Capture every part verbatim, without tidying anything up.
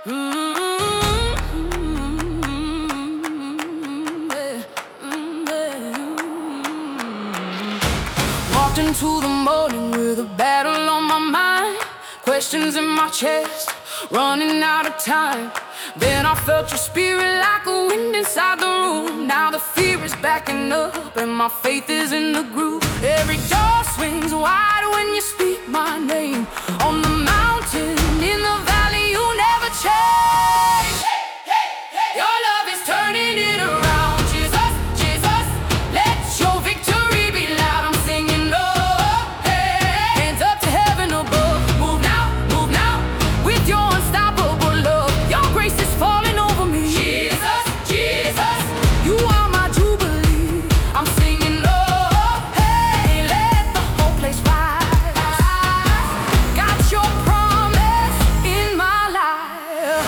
Walked into the morning with a battle on my mind, questions in my chest, running out of time. Then I felt your spirit like a wind inside the room. Now the fear is backing up and my faith is in the groove. Every door swings wide when you speak my name. On the mountain, in the valley, you never change. Your love is turning it around. Jesus, Jesus, let your victory be loud. I'm singing, oh, hey, hands up to heaven above. Move now, move now, with your unstoppable love. Your grace is falling over me. Jesus, Jesus, you are my jubilee. I'm singing, oh, hey, let the whole place rise. Got your promise in my life.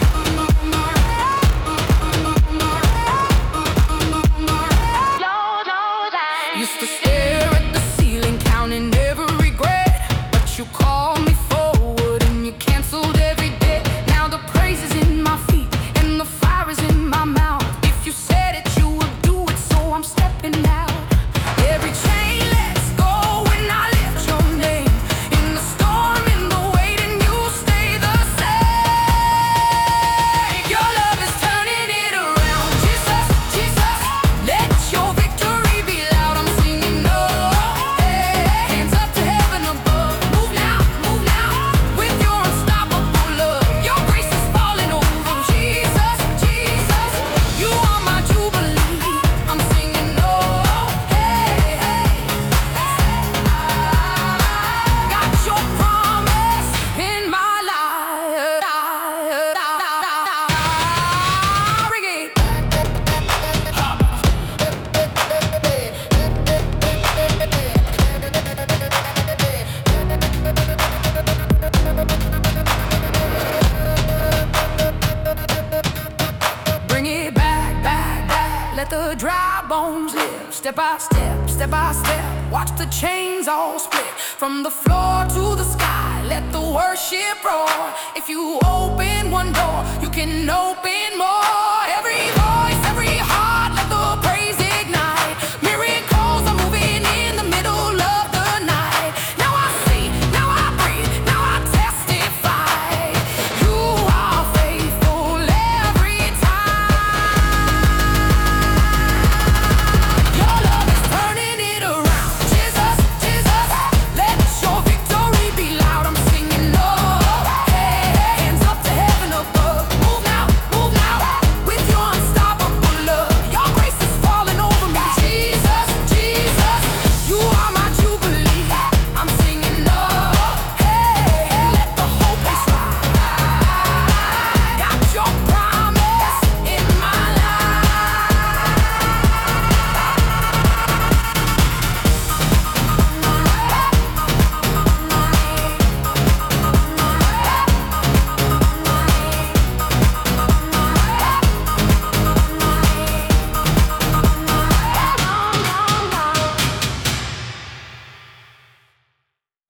Used to stare at the ceiling, counting every regret, but you called me forward and you canceled every debt. Now the praise is in my feet and the fire is in my mouth. If you said it, you would do it, so I'm stepping out. Every chain lets go when I lift your name. In the storm, in the waiting, you stay the same. Your love is turning it around. Jesus, Jesus, let your victory be loud. I'm singing, oh, hey, hands up to heaven above. Move now, move now, with your unstoppable love. Your grace is falling over. Jesus, Jesus, you are my jubilee. I'm singing, oh, hey, hey, got your promise in my life. Bring it. Bring it back, back, back. Let the dry bones live. Step by step, step by step. Watch the chains all split. From the floor to the sky, let the worship roar. If you open one door, you can open more. Every